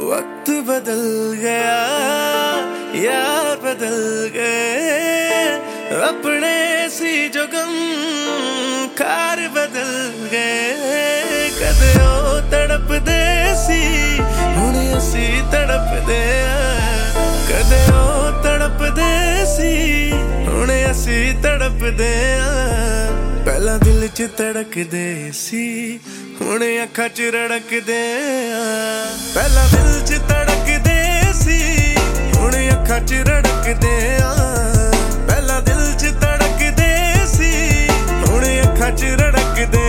वक्त बदल गया यार बदल गए अपने सी जो गम कार बदल गए कदे ओ तड़पदे सी हुण असी तड़पदे कदे ओ तड़पदे सी हुण असी तड़पदे पहला दिल च धड़कदे सी हुण अखां च रड़कदे पहला दिल च धड़कदे सी हुण अखां च रड़कदे पहला दिल च धड़कदे सी हुण अखां च रड़कदे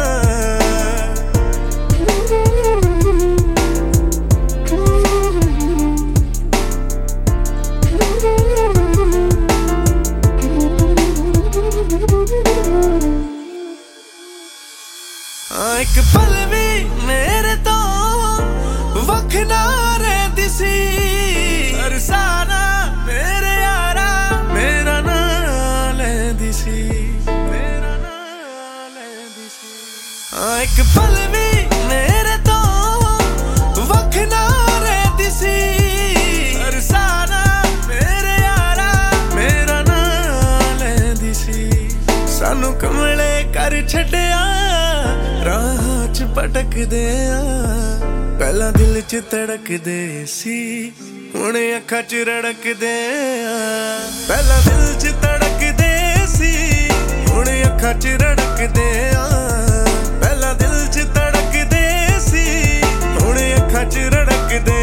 एक पल भी मेरे तो वख ना रहती सी सारा मेरे यारा मेरा ना लैंदी सी मेरा ना लैंदी सी एक पल भी मेरे तो वख ना रहती सी सारा मेरे यारा मेरा ना लैंदी सी सानू कमले कर छड्डिया राह च भटकदे पहला दिल च धड़कदे सी हुण अखां च रड़कदे पहला दिल च धड़कदे सी हुण अखां च रड़कदे पहला दिल च धड़कदे सी हुण अखां च रड़कदे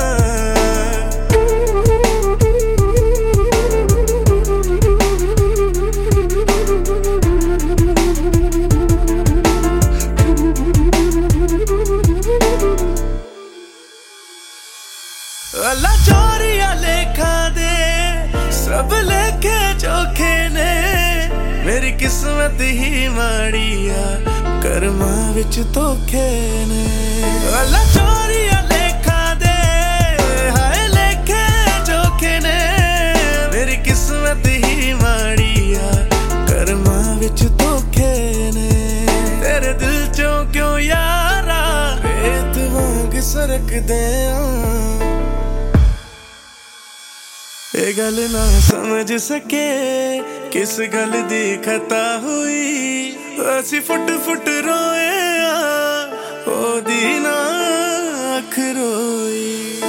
अल्लाह चोरिया लेखा दे सब लेखे चोखे ने मेरी किस्मत ही माड़िया कर्मा विच धोखे ने अल्लाह चोरिया लेखा दे हाय लेखे चोखे ने मेरी किस्मत ही माड़िया कर्मा विच धोखे ने तेरे दिल चों क्यों यारा रेत वांग सरकदे ये गल ना समझ सके किस गल दी खता हुई असी फुट फुट रोए ओदी ना अख रोई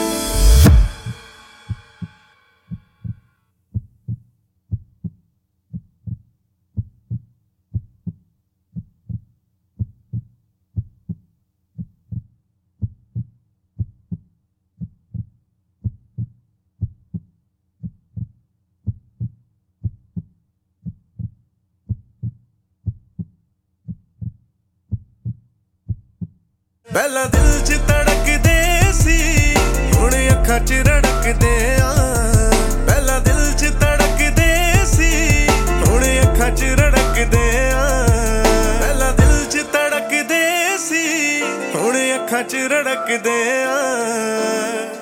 पहला दिल च धड़कदे सी हुण अखां च रड़कदे पहला दिल च धड़कदे सी हुण अखां च रड़कदे पहला दिल च धड़कदे सी हुण अखां च रड़कदे